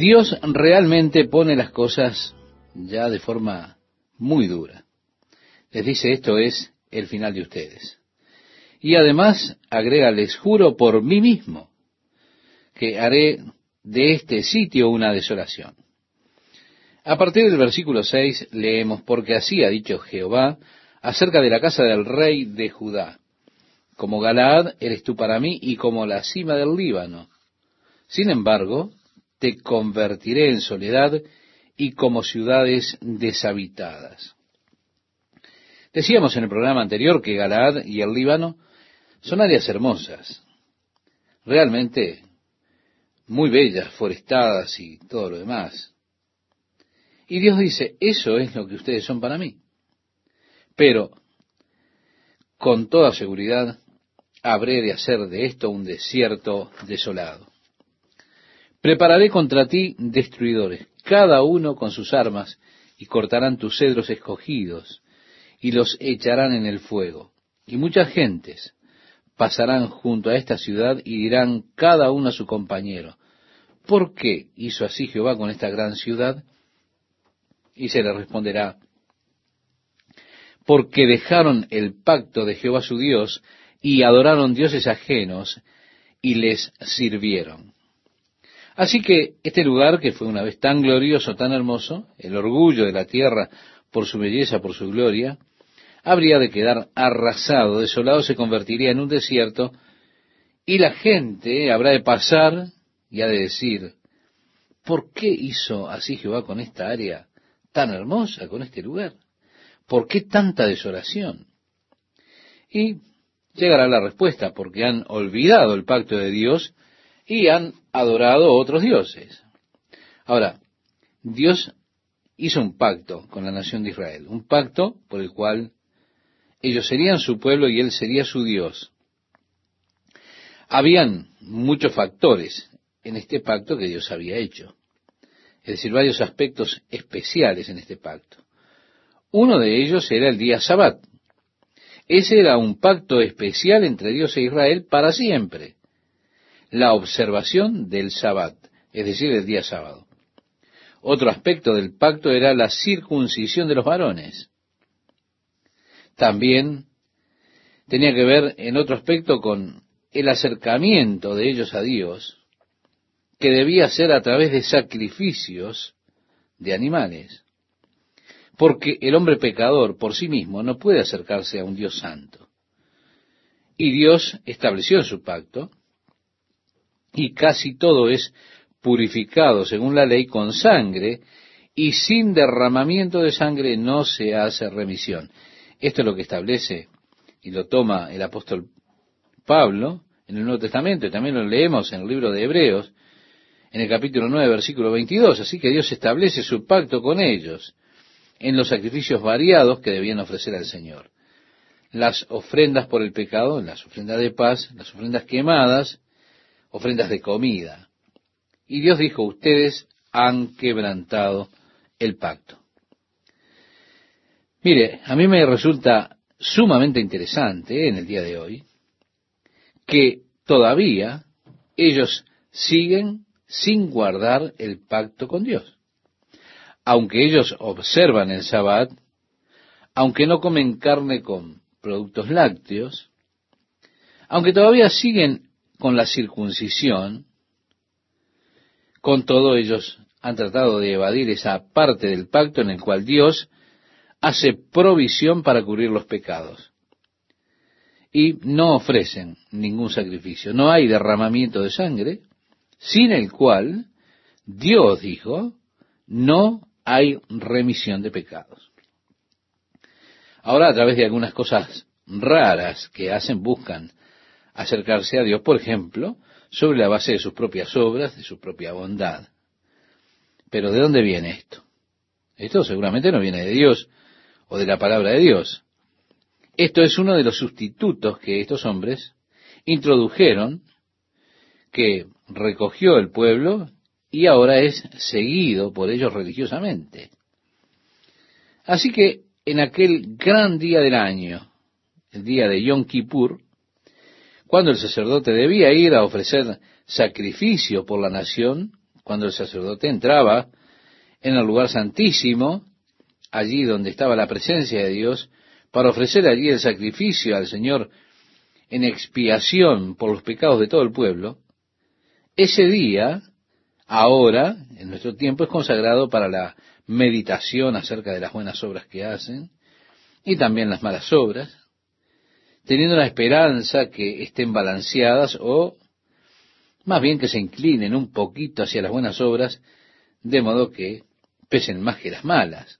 Dios realmente pone las cosas ya de forma muy dura. Les dice, esto es el final de ustedes. Y además agrega, les juro por mí mismo que haré de este sitio una desolación. A partir del versículo 6 leemos, porque así ha dicho Jehová acerca de la casa del rey de Judá. Como Galaad eres tú para mí y como la cima del Líbano. Sin embargo, te convertiré en soledad y como ciudades deshabitadas. Decíamos en el programa anterior que Galaad y el Líbano son áreas hermosas, realmente muy bellas, forestadas y todo lo demás. Y Dios dice, eso es lo que ustedes son para mí. Pero, con toda seguridad, habré de hacer de esto un desierto desolado. Prepararé contra ti destruidores, cada uno con sus armas, y cortarán tus cedros escogidos, y los echarán en el fuego. Y muchas gentes pasarán junto a esta ciudad y dirán cada uno a su compañero, ¿por qué hizo así Jehová con esta gran ciudad? Y se le responderá, porque dejaron el pacto de Jehová su Dios y adoraron dioses ajenos y les sirvieron. Así que este lugar, que fue una vez tan glorioso, tan hermoso, el orgullo de la tierra por su belleza, por su gloria, habría de quedar arrasado, desolado, se convertiría en un desierto, y la gente habrá de pasar y ha de decir, ¿por qué hizo así Jehová con esta área tan hermosa, con este lugar? ¿Por qué tanta desolación? Y llegará la respuesta, porque han olvidado el pacto de Dios y han adorado otros dioses. Ahora, Dios hizo un pacto con la nación de Israel, un pacto por el cual ellos serían su pueblo y Él sería su Dios. Habían muchos factores en este pacto que Dios había hecho, es decir, varios aspectos especiales en este pacto. Uno de ellos era el día Sabbat. Ese era un pacto especial entre Dios e Israel para siempre. La observación del Sabbat, es decir, el día sábado. Otro aspecto del pacto era la circuncisión de los varones. También tenía que ver en otro aspecto con el acercamiento de ellos a Dios, que debía ser a través de sacrificios de animales. Porque el hombre pecador por sí mismo no puede acercarse a un Dios santo. Y Dios estableció en su pacto, y casi todo es purificado según la ley con sangre, y sin derramamiento de sangre no se hace remisión. Esto es lo que establece y lo toma el apóstol Pablo en el Nuevo Testamento, y también lo leemos en el libro de Hebreos, en el capítulo 9, versículo 22. Así que Dios establece su pacto con ellos en los sacrificios variados que debían ofrecer al Señor. Las ofrendas por el pecado, las ofrendas de paz, las ofrendas quemadas, ofrendas de comida. Y Dios dijo, ustedes han quebrantado el pacto. Mire, a mí me resulta sumamente interesante en el día de hoy que todavía ellos siguen sin guardar el pacto con Dios. Aunque ellos observan el Sabbat, aunque no comen carne con productos lácteos, aunque todavía siguen con la circuncisión, con todo ellos han tratado de evadir esa parte del pacto en el cual Dios hace provisión para cubrir los pecados. Y no ofrecen ningún sacrificio. No hay derramamiento de sangre, sin el cual Dios dijo, no hay remisión de pecados. Ahora, a través de algunas cosas raras que hacen, buscan acercarse a Dios, por ejemplo, sobre la base de sus propias obras, de su propia bondad. Pero ¿de dónde viene esto? Esto seguramente no viene de Dios o de la palabra de Dios. Esto es uno de los sustitutos que estos hombres introdujeron, que recogió el pueblo y ahora es seguido por ellos religiosamente. Así que en aquel gran día del año, el día de Yom Kippur, cuando el sacerdote debía ir a ofrecer sacrificio por la nación, cuando el sacerdote entraba en el lugar santísimo, allí donde estaba la presencia de Dios, para ofrecer allí el sacrificio al Señor en expiación por los pecados de todo el pueblo, ese día, ahora, en nuestro tiempo, es consagrado para la meditación acerca de las buenas obras que hacen y también las malas obras, teniendo la esperanza que estén balanceadas o más bien que se inclinen un poquito hacia las buenas obras, de modo que pesen más que las malas.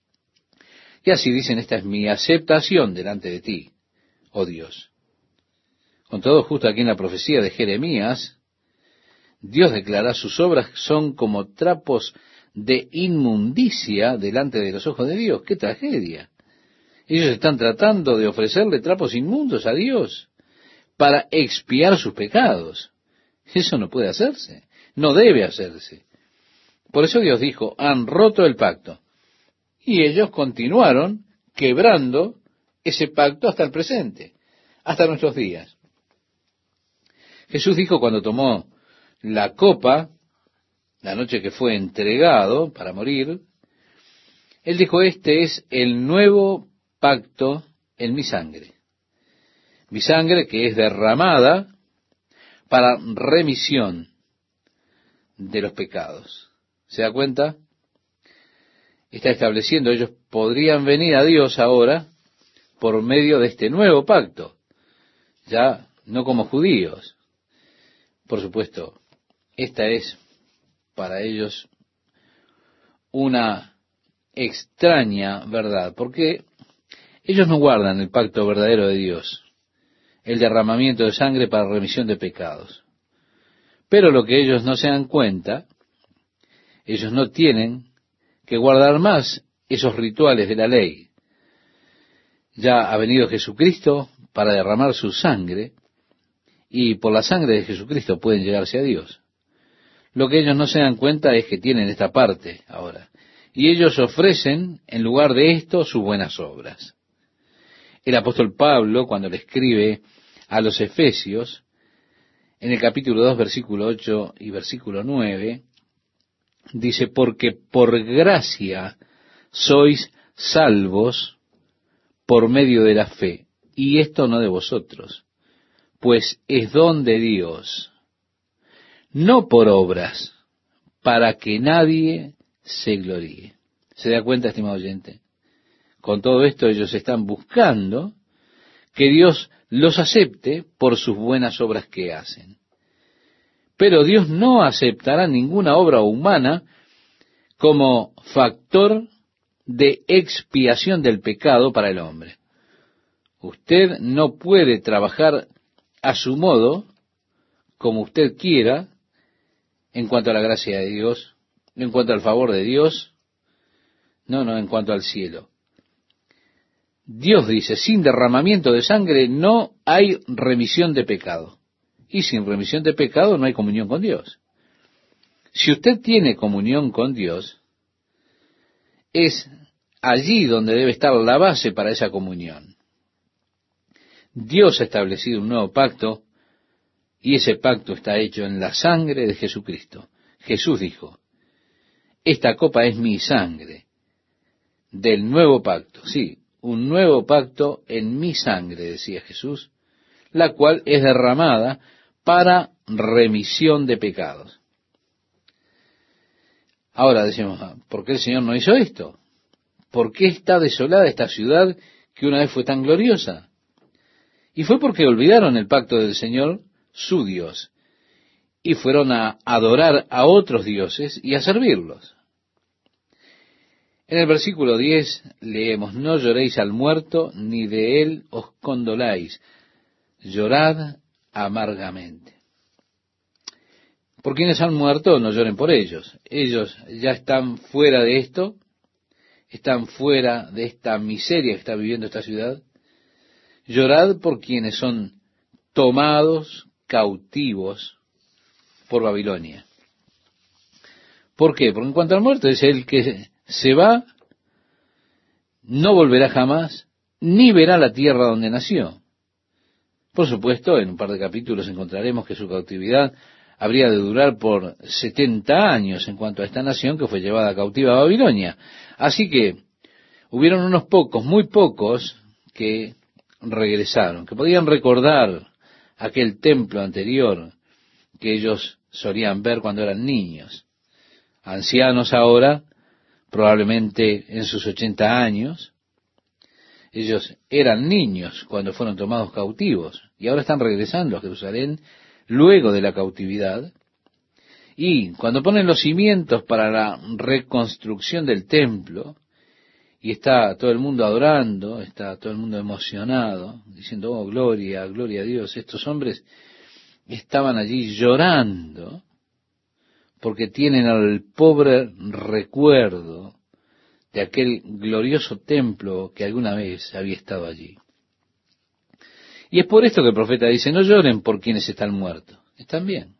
Y así dicen, esta es mi aceptación delante de ti, oh Dios. Con todo, justo aquí en la profecía de Jeremías, Dios declara sus obras son como trapos de inmundicia delante de los ojos de Dios. ¡Qué tragedia! Ellos están tratando de ofrecerle trapos inmundos a Dios para expiar sus pecados. Eso no puede hacerse, no debe hacerse. Por eso Dios dijo, han roto el pacto. Y ellos continuaron quebrando ese pacto hasta el presente, hasta nuestros días. Jesús dijo cuando tomó la copa, la noche que fue entregado para morir, Él dijo, este es el nuevo pacto en mi sangre que es derramada para remisión de los pecados. ¿Se da cuenta? Está estableciendo, ellos podrían venir a Dios ahora por medio de este nuevo pacto, ya no como judíos. Por supuesto, esta es para ellos una extraña verdad, porque ellos no guardan el pacto verdadero de Dios, el derramamiento de sangre para remisión de pecados. Pero lo que ellos no se dan cuenta, ellos no tienen que guardar más esos rituales de la ley. Ya ha venido Jesucristo para derramar su sangre, y por la sangre de Jesucristo pueden llegarse a Dios. Lo que ellos no se dan cuenta es que tienen esta parte ahora, y ellos ofrecen en lugar de esto sus buenas obras. El apóstol Pablo, cuando le escribe a los Efesios, en el capítulo 2, versículo 8 y versículo 9, dice, porque por gracia sois salvos por medio de la fe, y esto no de vosotros, pues es don de Dios, no por obras, para que nadie se gloríe. ¿Se da cuenta, estimado oyente? Con todo esto ellos están buscando que Dios los acepte por sus buenas obras que hacen. Pero Dios no aceptará ninguna obra humana como factor de expiación del pecado para el hombre. Usted no puede trabajar a su modo, como usted quiera, en cuanto a la gracia de Dios, en cuanto al favor de Dios, no, en cuanto al cielo. Dios dice, sin derramamiento de sangre no hay remisión de pecado. Y sin remisión de pecado no hay comunión con Dios. Si usted tiene comunión con Dios, es allí donde debe estar la base para esa comunión. Dios ha establecido un nuevo pacto, y ese pacto está hecho en la sangre de Jesucristo. Jesús dijo, esta copa es mi sangre del nuevo pacto. Sí, un nuevo pacto en mi sangre, decía Jesús, la cual es derramada para remisión de pecados. Ahora decimos, ¿por qué el Señor no hizo esto? ¿Por qué está desolada esta ciudad que una vez fue tan gloriosa? Y fue porque olvidaron el pacto del Señor, su Dios, y fueron a adorar a otros dioses y a servirlos. En el versículo 10 leemos, no lloréis al muerto, ni de él os condoláis, llorad amargamente. Por quienes han muerto, no lloren por ellos. Ellos ya están fuera de esto, están fuera de esta miseria que está viviendo esta ciudad. Llorad por quienes son tomados cautivos por Babilonia. ¿Por qué? Porque en cuanto al muerto, es el que se va, no volverá jamás, ni verá la tierra donde nació. Por supuesto, en un par de capítulos encontraremos que su cautividad habría de durar por 70 años en cuanto a esta nación que fue llevada cautiva a Babilonia. Así que hubieron unos pocos, muy pocos, que regresaron, que podían recordar aquel templo anterior que ellos solían ver cuando eran niños. Ancianos ahora, probablemente en sus 80 años, ellos eran niños cuando fueron tomados cautivos y ahora están regresando a Jerusalén luego de la cautividad. Y cuando ponen los cimientos para la reconstrucción del templo, y está todo el mundo adorando, está todo el mundo emocionado, diciendo, oh, gloria, gloria a Dios, estos hombres estaban allí llorando porque tienen el pobre recuerdo de aquel glorioso templo que alguna vez había estado allí. Y es por esto que el profeta dice, no lloren por quienes están muertos, están bien.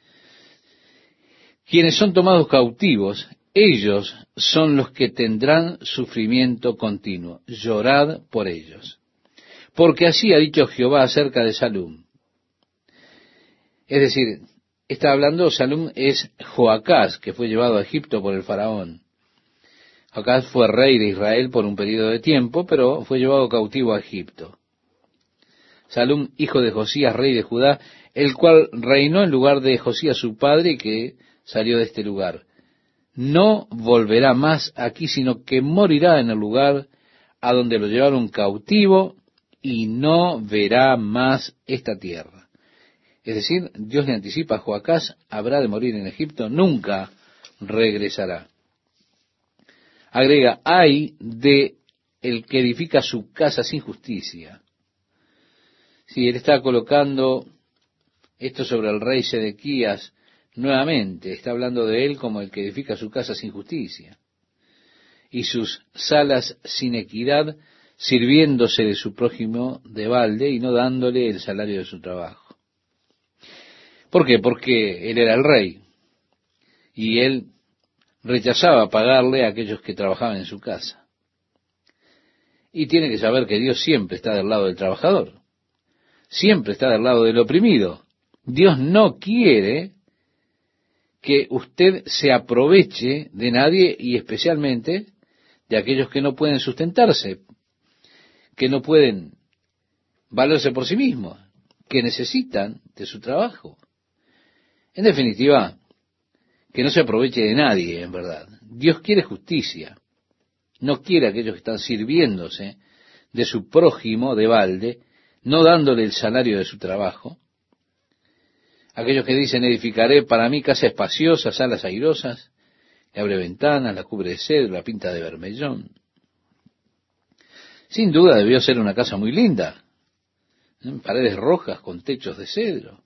Quienes son tomados cautivos, ellos son los que tendrán sufrimiento continuo. Llorad por ellos. Porque así ha dicho Jehová acerca de Salum. Es decir, está hablando, Salum es Joacás, que fue llevado a Egipto por el faraón. Joacás fue rey de Israel por un periodo de tiempo, pero fue llevado cautivo a Egipto. Salum, hijo de Josías, rey de Judá, el cual reinó en lugar de Josías su padre, que salió de este lugar. No volverá más aquí, sino que morirá en el lugar a donde lo llevaron cautivo y no verá más esta tierra. Es decir, Dios le anticipa a Joacás, habrá de morir en Egipto, nunca regresará. Agrega, ay de el que edifica su casa sin justicia. Sí, él está colocando esto sobre el rey Sedequías nuevamente, está hablando de él como el que edifica su casa sin justicia y sus salas sin equidad, sirviéndose de su prójimo de balde y no dándole el salario de su trabajo. ¿Por qué? Porque él era el rey y él rechazaba pagarle a aquellos que trabajaban en su casa. Y tiene que saber que Dios siempre está del lado del trabajador, siempre está del lado del oprimido. Dios no quiere que usted se aproveche de nadie y especialmente de aquellos que no pueden sustentarse, que no pueden valerse por sí mismos, que necesitan de su trabajo. En definitiva, que no se aproveche de nadie, en verdad. Dios quiere justicia. No quiere a aquellos que están sirviéndose de su prójimo de balde, no dándole el salario de su trabajo. Aquellos que dicen, edificaré para mí casa espaciosa, salas airosas, le abre ventanas, la cubre de cedro, la pinta de bermellón. Sin duda debió ser una casa muy linda, paredes rojas con techos de cedro.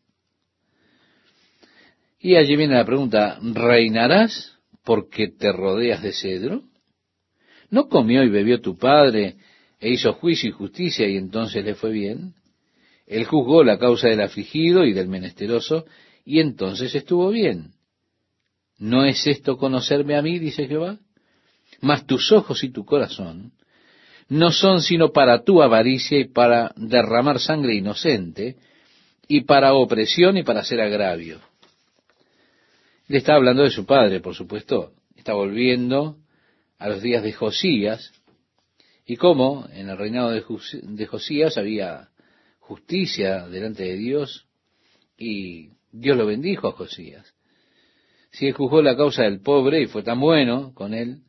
Y allí viene la pregunta, ¿reinarás porque te rodeas de cedro? ¿No comió y bebió tu padre e hizo juicio y justicia y entonces le fue bien? Él juzgó la causa del afligido y del menesteroso, y entonces estuvo bien. ¿No es esto conocerme a mí, dice Jehová? Mas tus ojos y tu corazón no son sino para tu avaricia y para derramar sangre inocente, y para opresión y para hacer agravio. Le está hablando de su padre, por supuesto. Está volviendo a los días de Josías, y cómo en el reinado de Josías había justicia delante de Dios, y Dios lo bendijo a Josías. Si él juzgó la causa del pobre y fue tan bueno con él,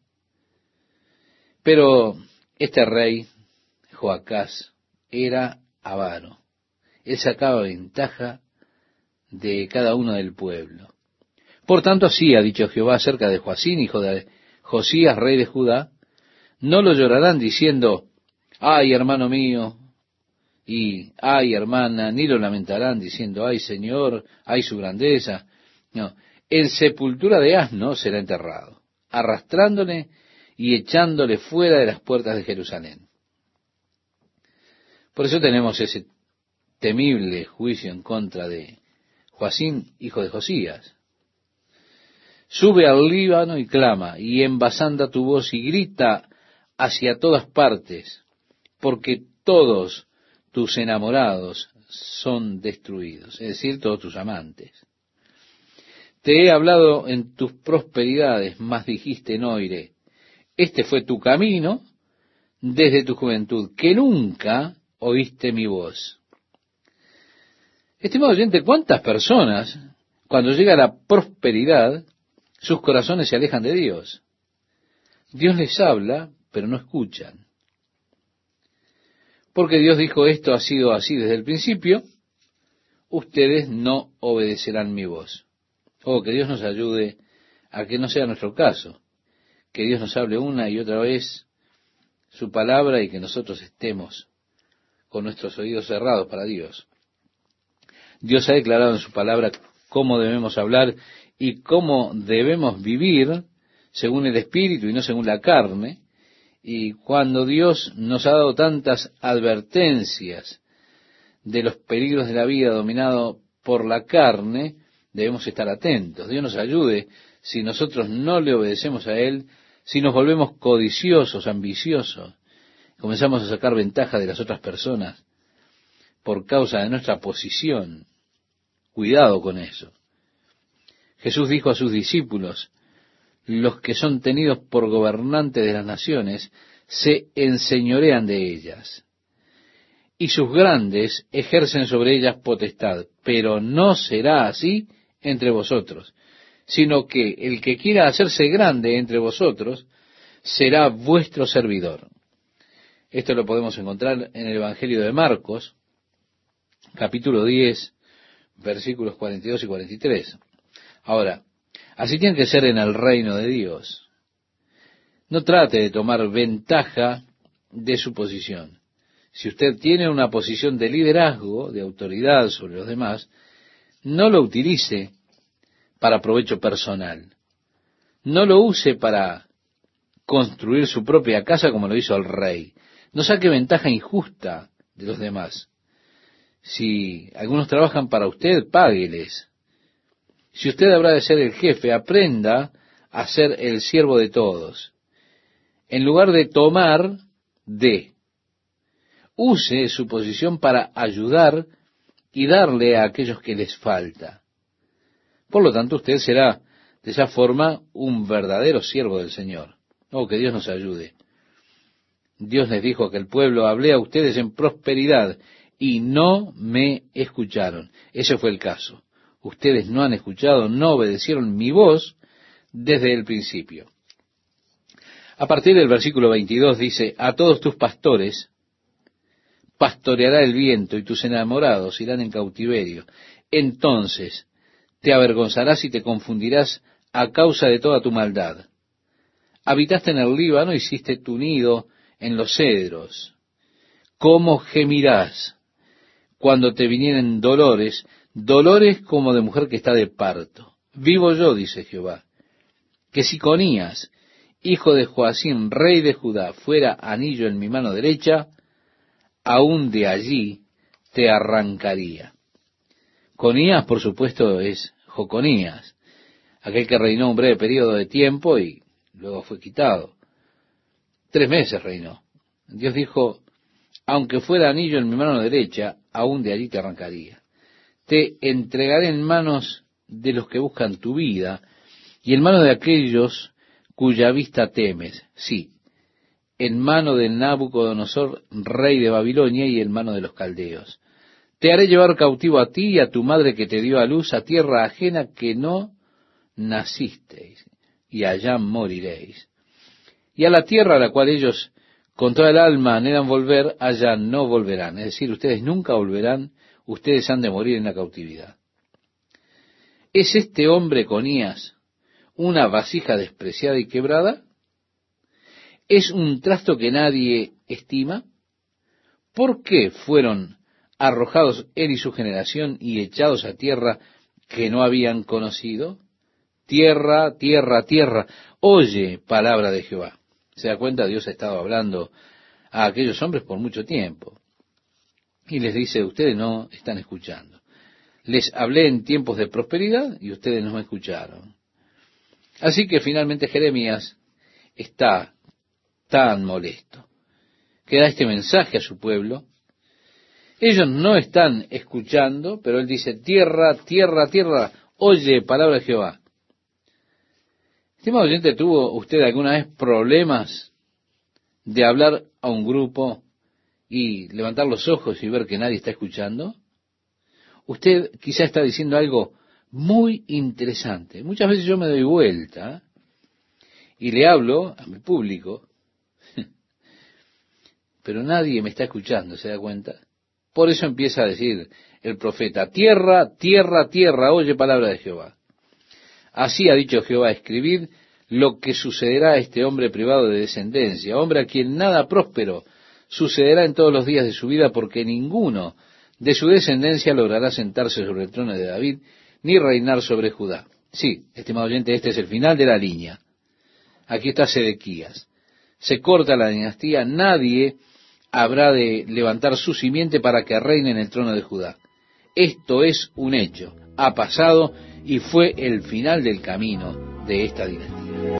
pero este rey, Joacás, era avaro. Él sacaba ventaja de cada uno del pueblo. Por tanto, así ha dicho Jehová acerca de Joacín, hijo de Josías, rey de Judá, no lo llorarán diciendo, ay, hermano mío, y ay, hermana, ni lo lamentarán diciendo, ay, Señor, ay, su grandeza. No, en sepultura de asno será enterrado, arrastrándole y echándole fuera de las puertas de Jerusalén. Por eso tenemos ese temible juicio en contra de Joacín, hijo de Josías. Sube al Líbano y clama, y envasanda tu voz y grita hacia todas partes, porque todos tus enamorados son destruidos, es decir, todos tus amantes. Te he hablado en tus prosperidades, mas dijiste, no iré. Este fue tu camino desde tu juventud, que nunca oíste mi voz. Estimado oyente, ¿cuántas personas, cuando llega la prosperidad, sus corazones se alejan de Dios? Dios les habla, pero no escuchan. Porque Dios dijo, esto ha sido así desde el principio, ustedes no obedecerán mi voz. Oh, que Dios nos ayude a que no sea nuestro caso, que Dios nos hable una y otra vez su palabra y que nosotros estemos con nuestros oídos cerrados para Dios. Dios ha declarado en su palabra cómo debemos hablar y cómo debemos vivir según el Espíritu y no según la carne. Y cuando Dios nos ha dado tantas advertencias de los peligros de la vida dominado por la carne, debemos estar atentos. Dios nos ayude si nosotros no le obedecemos a Él, si nos volvemos codiciosos, ambiciosos, comenzamos a sacar ventaja de las otras personas por causa de nuestra posición. Cuidado con eso. Jesús dijo a sus discípulos, los que son tenidos por gobernantes de las naciones se enseñorean de ellas, y sus grandes ejercen sobre ellas potestad, pero no será así entre vosotros, sino que el que quiera hacerse grande entre vosotros será vuestro servidor. Esto lo podemos encontrar en el Evangelio de Marcos, capítulo 10, versículos 42 y 43. Ahora, así tiene que ser en el reino de Dios. No trate de tomar ventaja de su posición. Si usted tiene una posición de liderazgo, de autoridad sobre los demás, no lo utilice para provecho personal. No lo use para construir su propia casa como lo hizo el rey. No saque ventaja injusta de los demás. Si algunos trabajan para usted, págueles. Si usted habrá de ser el jefe, aprenda a ser el siervo de todos. En lugar de tomar, dé. Use su posición para ayudar y darle a aquellos que les falta. Por lo tanto, usted será de esa forma un verdadero siervo del Señor. Oh, que Dios nos ayude. Dios les dijo a aquel pueblo, hablé a ustedes en prosperidad y no me escucharon. Ese fue el caso. Ustedes no han escuchado, no obedecieron mi voz desde el principio. A partir del versículo 22 dice, a todos tus pastores pastoreará el viento y tus enamorados irán en cautiverio. Entonces te avergonzarás y te confundirás a causa de toda tu maldad. Habitaste en el Líbano, hiciste tu nido en los cedros. ¿Cómo gemirás cuando te vinieren dolores, dolores como de mujer que está de parto? Vivo yo, dice Jehová, que si Conías, hijo de Joacim, rey de Judá, fuera anillo en mi mano derecha, aún de allí te arrancaría. Conías, por supuesto, es Joconías, aquel que reinó un breve periodo de tiempo y luego fue quitado. 3 meses reinó. Dios dijo, aunque fuera anillo en mi mano derecha, aún de allí te arrancaría. Te entregaré en manos de los que buscan tu vida y en mano de aquellos cuya vista temes. Sí, en mano de Nabucodonosor, rey de Babilonia, y en mano de los caldeos. Te haré llevar cautivo a ti y a tu madre que te dio a luz a tierra ajena que no nacisteis, y allá moriréis. Y a la tierra a la cual ellos con toda el alma anhelan volver, allá no volverán. Es decir, ustedes nunca volverán, ustedes han de morir en la cautividad. ¿Es este hombre Conías una vasija despreciada y quebrada? ¿Es un trasto que nadie estima? ¿Por qué fueron arrojados él y su generación y echados a tierra que no habían conocido? Tierra, tierra, tierra, oye palabra de Jehová. Se da cuenta, Dios ha estado hablando a aquellos hombres por mucho tiempo. Y les dice, ustedes no están escuchando. Les hablé en tiempos de prosperidad y ustedes no me escucharon. Así que finalmente Jeremías está tan molesto que da este mensaje a su pueblo. Ellos no están escuchando, pero él dice, tierra, tierra, tierra, Oye palabra de Jehová. Estimado oyente, ¿tuvo usted alguna vez problemas de hablar a un grupo y levantar los ojos y ver que nadie está escuchando? Usted quizá está diciendo algo muy interesante. Muchas veces yo me doy vuelta y le hablo a mi público, pero nadie me está escuchando, ¿se da cuenta? Por eso empieza a decir el profeta, tierra, tierra, tierra, oye palabra de Jehová. Así ha dicho Jehová, escribid lo que sucederá a este hombre privado de descendencia, hombre a quien nada próspero sucederá en todos los días de su vida, porque ninguno de su descendencia logrará sentarse sobre el trono de David, ni reinar sobre Judá. Sí, estimado oyente, este es el final de la línea. Aquí está Sedequías. Se corta la dinastía, nadie habrá de levantar su simiente para que reine en el trono de Judá. Esto es un hecho, ha pasado y fue el final del camino de esta dinastía.